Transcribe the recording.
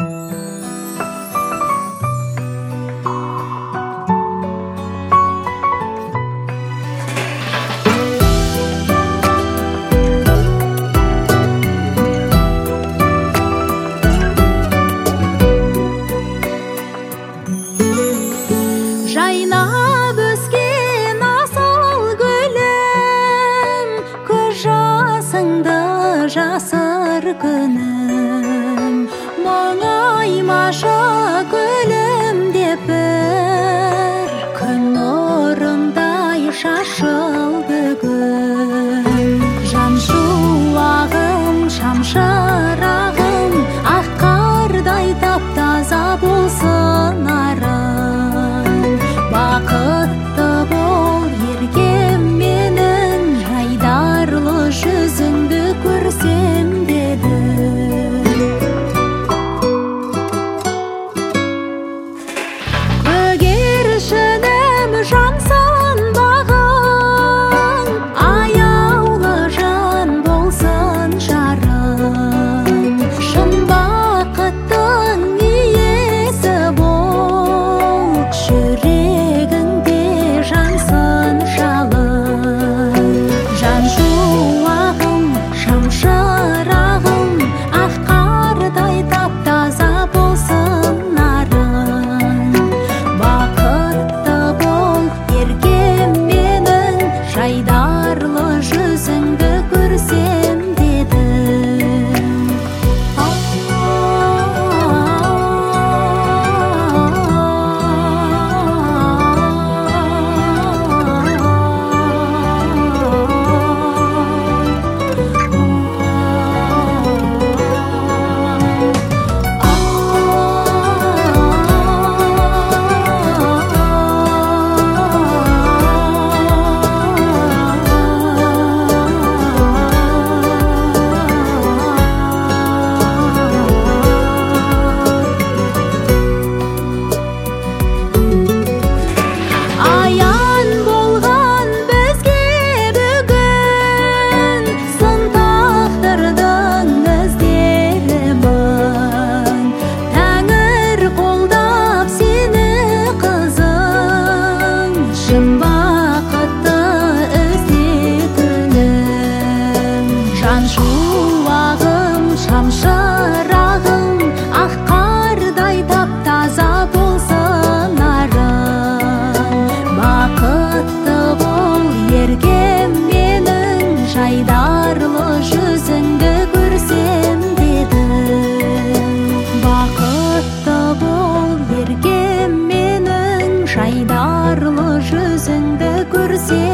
Жайнап өскен асыл гүлім, көз жасыңды жасыр күнім. Мұңаймашы гүлім деп бір күн нұрындай шашыл бүгін. Жан шуағым, шамшырағым, ақ қардай тап-таза болсын арым. Бақытты бол ергем менің, жайдарлы жүзіңді көрсем дедім. Көгершінім жансын бағың, аяулы жан болсын жарың. Шын бақыттың иесі бол, жүрегіңде жансын жалын. Жан шуағым, шамшырағым, ақ қардай тап-таза болсын нарың. Бақытты бол ергем менің, жайдарлы жүзіңді көрсем дедім. Аян болған бізге бүгін, сын тағдырдың іздерімін. Тәңір қолдап сені қызым, шын бақытты іздетінім. Жан шуағым, шамшырағым, ақ қардай тап-таза болсын арым. Бақытты бол ергем менің, жайдарлы жүзіңді көрсем дедім. Бақытты бол ергем менің, жайдарлы жүзіңді көрсем